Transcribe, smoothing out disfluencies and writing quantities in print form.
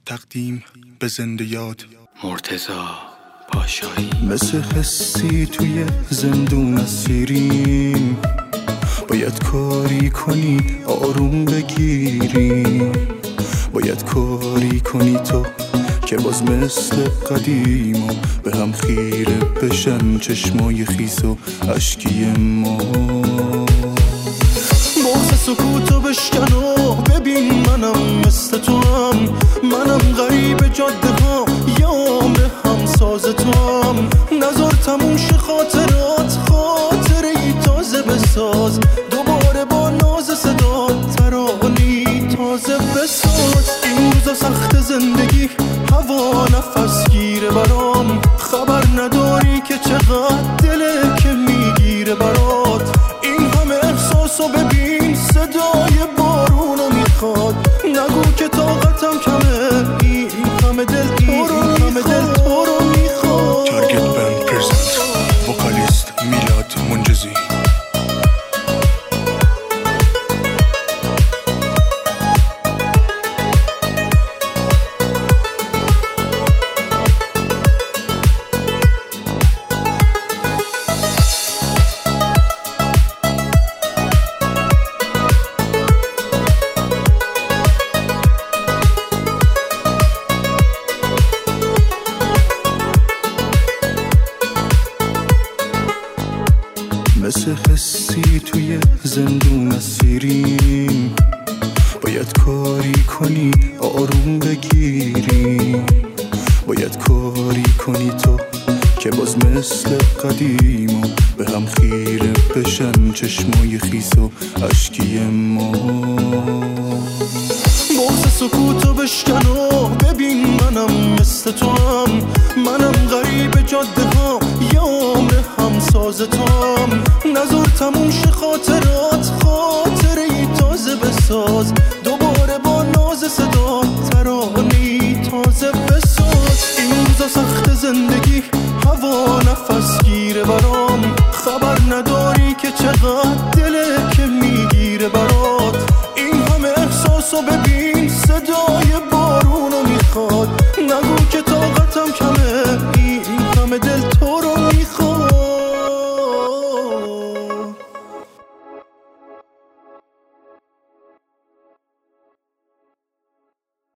تقدیم به زنده یاد مرتضی پاشایی. مثل حسی توی زندون اسیریم، باید کاری کنی آروم بگیری، باید کاری کنی تو که باز مثل قدیما به هم خیره بشن چشمای خیس و اشکی ما. بغض سکوتو بشکن و ببین منم مثل تو هم، منم غریب جاده ها یا عمر همساز تو هم. نظر تموم شه خاطرات، خاطره ای تازه بساز، دوباره با ناز صدا ترانی تازه بساز. این روزا سخت زندگی هوا نفس گیره برام، خبر نداری که چقدر دله که میگیره برات. این همه احساسو ببین صدای بارونو میخواد، نگو که طاقتم کمه، این همه دل تو رو میخواد. تارگت بند پرزنت، وکالیست میلاد منجزی. مثل حسی توی زندون اسیریم، باید کاری کنی آروم بگیری، باید کاری کنی تو که باز مثل قدیما به هم خیره بشن چشمای خیس و اشکی ما. بغض سکوتو بشکن و ببین منم مثل تو هم، منم غریب جاده ها یا عمر همساز تو هم. نظر تموم شه خاطرات، خاطره ای تازه بساز، دوباره با ناز صدا ترانی تازه بساز. این روزا سخت زندگی هوا نفس گیره برام، خبر نداری که چقدر دله که میگیره برات. این همه احساسو ببین صدای بارونو میخواد، نگو که طاقتم کمه، این همه دل